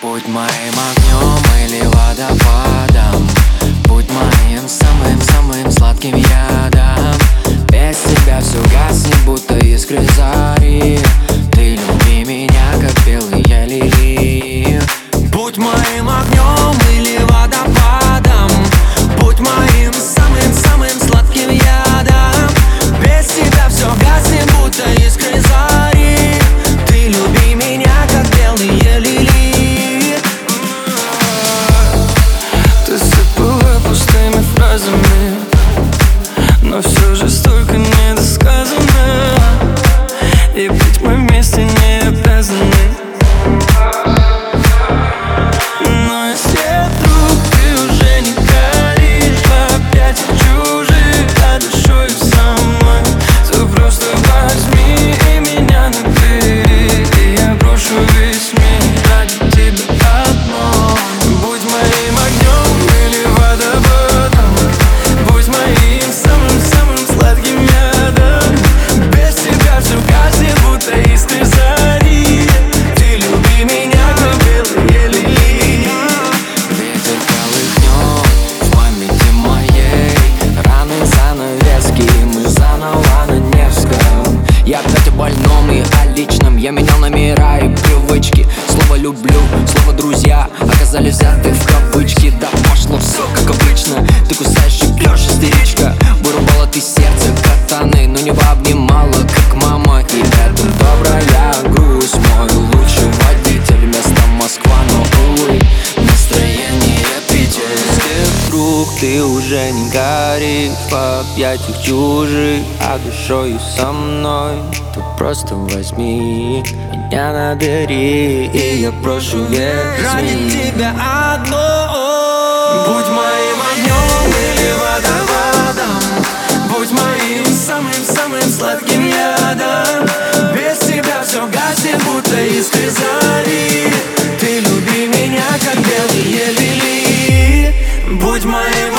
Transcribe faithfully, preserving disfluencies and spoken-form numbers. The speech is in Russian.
Будь моим огнем или водопадом, будь моим самым-самым сладким ядом. Без тебя все гаснет, будто искры зари. Ты люби меня, как белые лилии. Будь моим огнем или водопадом, будь моим самым-самым сладким ядом. Без тебя все гаснет, будто искры зари. Ты люби меня, как белые лилии. Ты сыпала пустыми фразами, но все же столько недосказано. И быть мы вместе не обязаны. Но если вдруг ты уже не горишь в объятиях чужих, а душою со мной, то просто возьми и меня набери, и я брошу весь мир ради тебя одно. Будь моим огнем или водопадом, будь моим самым-самым сладким ядом. Без тебя все гаснет, будто искры зари. Ты люби меня, как белые лилии. Ветер колыхнет в памяти моей раны, занавески, мы заново на Невском. Я опять о больном и о личном. Я менял номера и привычки. Слово «люблю», слово «друзья» оказались взяты в кавычки. Да пошло все как обычно. Ты кусаешь и пьешь, истеричка. Вырубала ты сердце катаны, но не обнимала, как мама. И это добрая грусть. Мой лучший водитель вместо Москва, но увы, настроение Питер. Если вдруг ты уже не горишь в объятиях чужих, а душою со мной, то просто возьми меня набери, и я прошу весь Ради тебя одно. Будь моим огнем или водопадом, Будь моим самым-самым сладким ядом. без тебя все гаснет, будто искры зари. Ты люби меня, как белые лилии. Будь моим